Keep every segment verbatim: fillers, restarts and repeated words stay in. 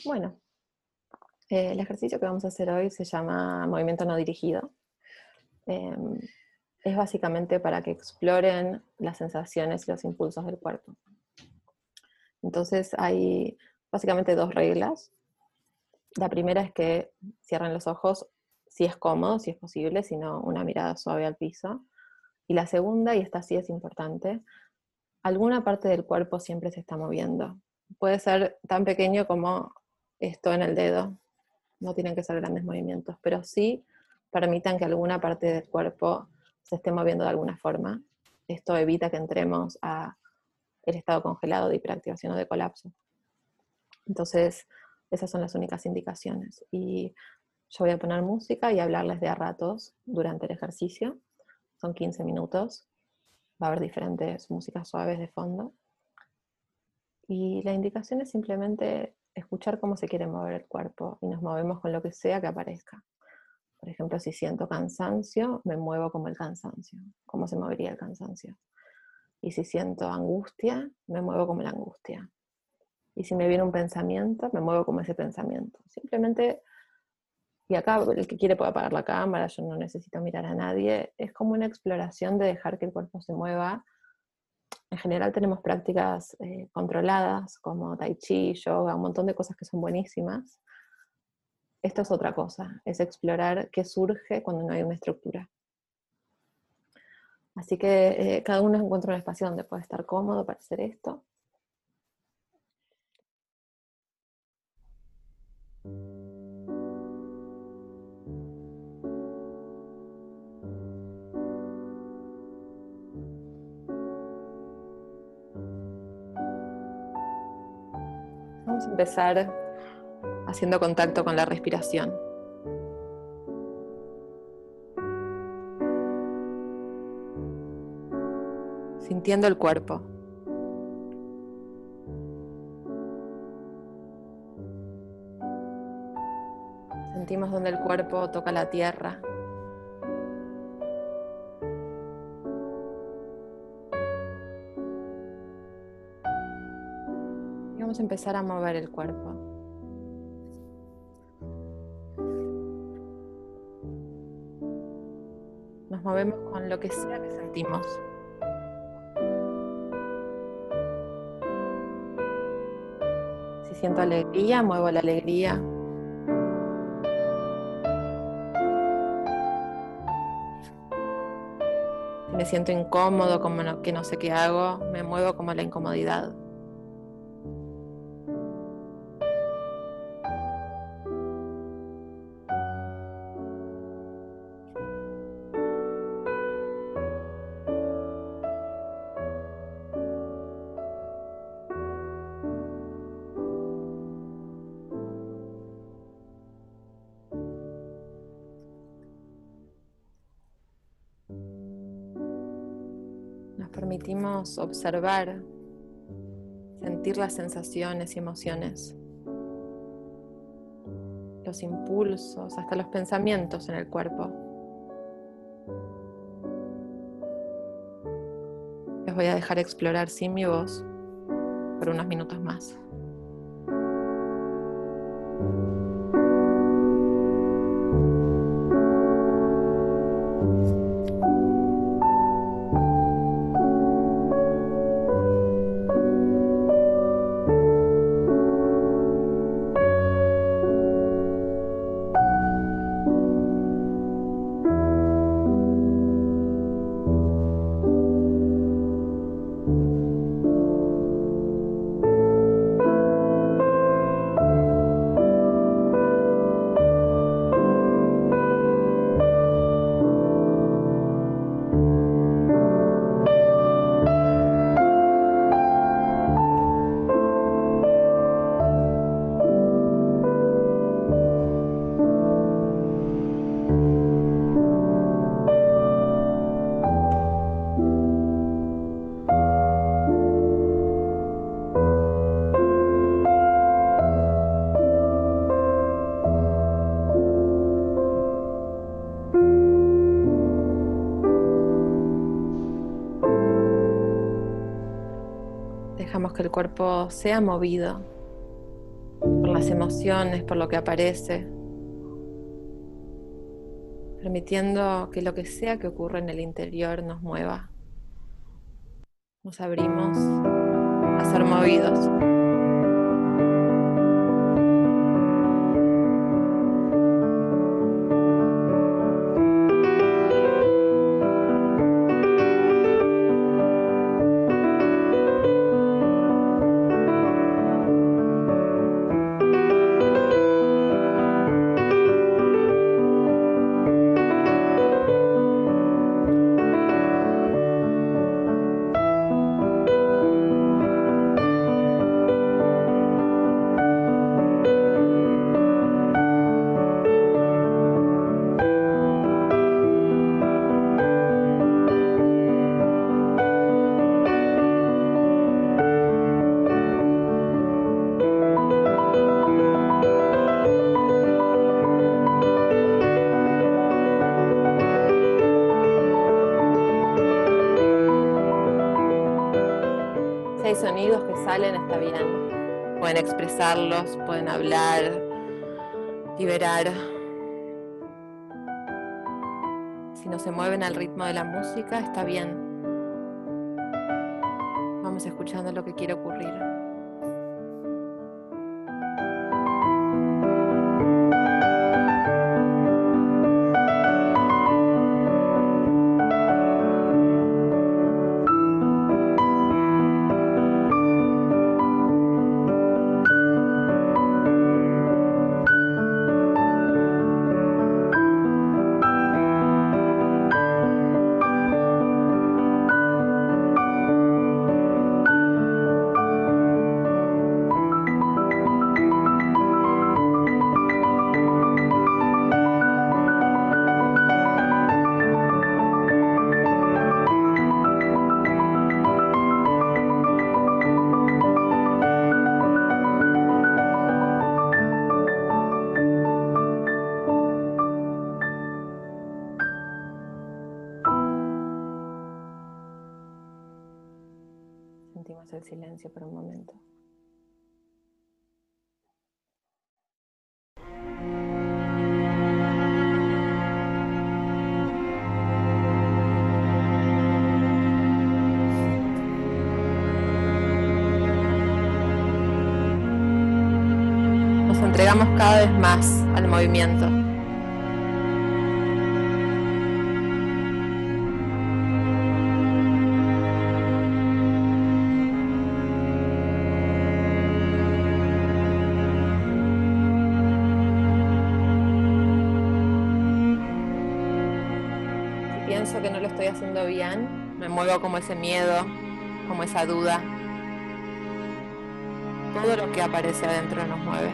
Bueno, eh, el ejercicio que vamos a hacer hoy se llama movimiento no dirigido. Eh, es básicamente para que exploren las sensaciones y los impulsos del cuerpo. Entonces hay básicamente dos reglas. La primera es que cierren los ojos si es cómodo, si es posible, si no una mirada suave al piso. Y la segunda, y esta sí es importante, alguna parte del cuerpo siempre se está moviendo. Puede ser tan pequeño como esto en el dedo, no tienen que ser grandes movimientos, pero sí permitan que alguna parte del cuerpo se esté moviendo de alguna forma. Esto evita que entremos a el estado congelado de hiperactivación o de colapso. Entonces, esas son las únicas indicaciones. Y yo voy a poner música y hablarles de a ratos durante el ejercicio. Son quince minutos. Va a haber diferentes músicas suaves de fondo. Y la indicación es simplemente escuchar cómo se quiere mover el cuerpo y nos movemos con lo que sea que aparezca. Por ejemplo, si siento cansancio, me muevo como el cansancio. ¿Cómo se movería el cansancio? Y si siento angustia, me muevo como la angustia. Y si me viene un pensamiento, me muevo como ese pensamiento. Simplemente, y acá el que quiere puede apagar la cámara, yo no necesito mirar a nadie. Es como una exploración de dejar que el cuerpo se mueva. En general tenemos prácticas eh, controladas, como tai chi, yoga, un montón de cosas que son buenísimas. Esto es otra cosa, es explorar qué surge cuando no hay una estructura. Así que eh, cada uno encuentra un espacio donde puede estar cómodo para hacer esto. Vamos a empezar haciendo contacto con la respiración. Sintiendo el cuerpo. Sentimos donde el cuerpo toca la tierra. Y vamos a empezar a mover el cuerpo. Nos movemos con lo que sea que sentimos. Si siento alegría, muevo la alegría. Si me siento incómodo, como no, que no sé qué hago, me muevo como la incomodidad. Nos permitimos observar, sentir las sensaciones y emociones, los impulsos, hasta los pensamientos en el cuerpo. Les voy a dejar explorar sin mi voz por unos minutos más. Dejamos que el cuerpo sea movido por las emociones, por lo que aparece, permitiendo que lo que sea que ocurra en el interior nos mueva. Nos abrimos a ser movidos. Si hay sonidos que salen, está bien. Pueden expresarlos, pueden hablar, liberar. Si no se mueven al ritmo de la música, está bien. Vamos escuchando lo que quiere ocurrir. Sentimos el silencio por un momento. Nos entregamos cada vez más al movimiento. Pienso que no lo estoy haciendo bien, me muevo como ese miedo, como esa duda. Todo lo que aparece adentro nos mueve.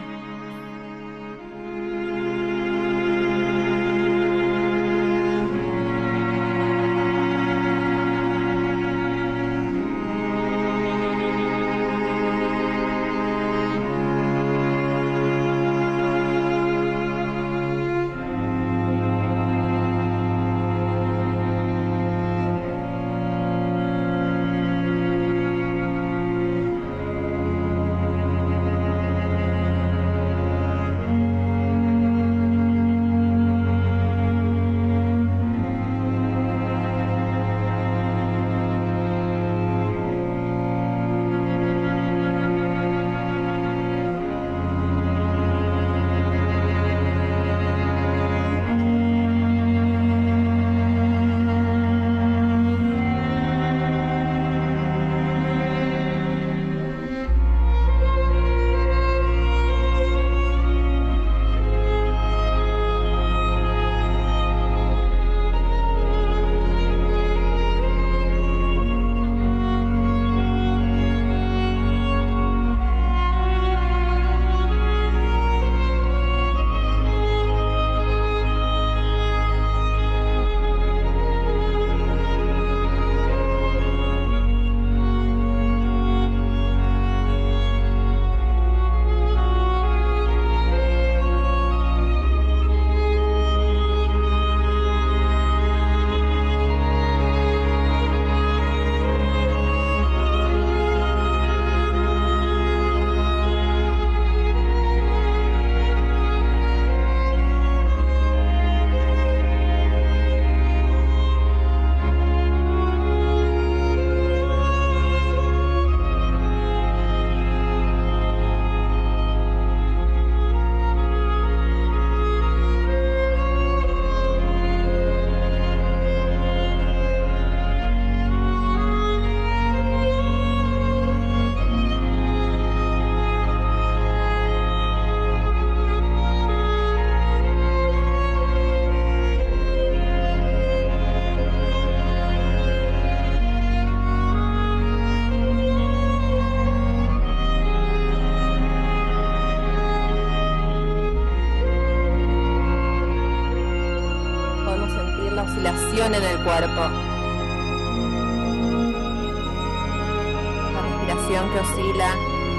sensación en el cuerpo. La respiración que oscila.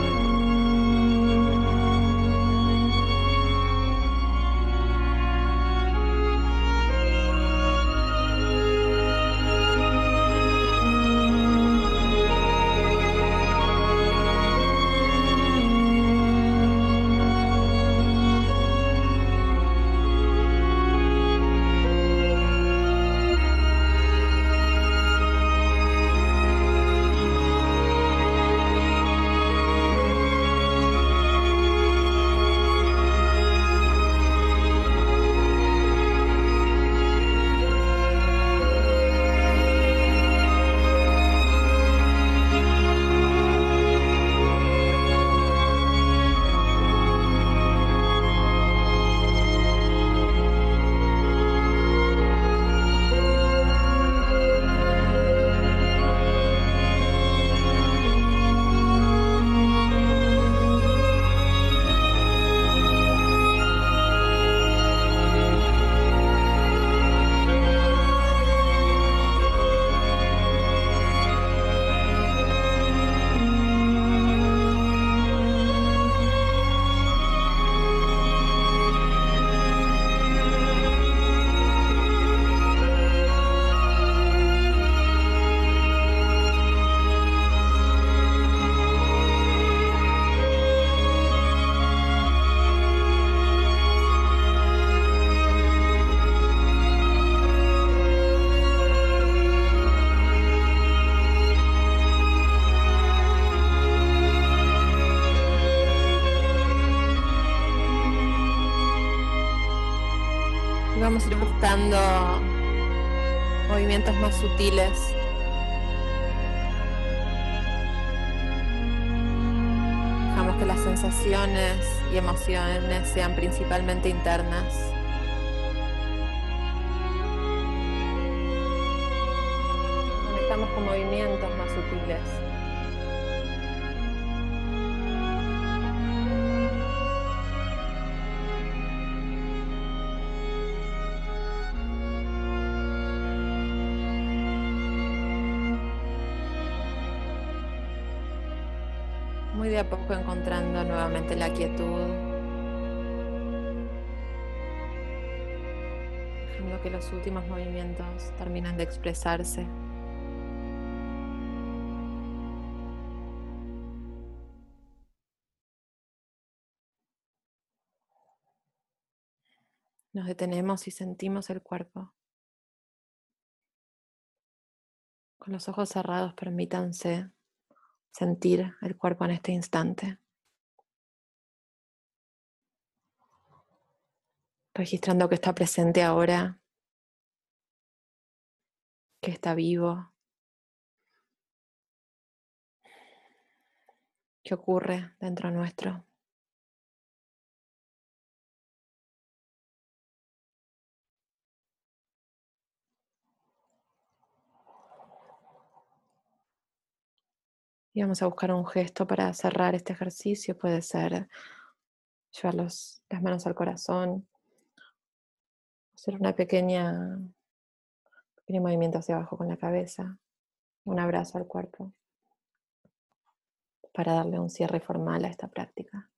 Vamos a ir buscando movimientos más sutiles. Dejamos que las sensaciones y emociones sean principalmente internas. Conectamos con movimientos más sutiles. Muy de a poco encontrando nuevamente la quietud, dejando que los últimos movimientos terminen de expresarse. Nos detenemos y sentimos el cuerpo. Con los ojos cerrados, permítanse sentir el cuerpo en este instante. Registrando que está presente ahora, que está vivo, que ocurre dentro nuestro. Y vamos a buscar un gesto para cerrar este ejercicio. Puede ser llevar los, las manos al corazón, hacer una pequeña, pequeño movimiento hacia abajo con la cabeza, un abrazo al cuerpo, para darle un cierre formal a esta práctica.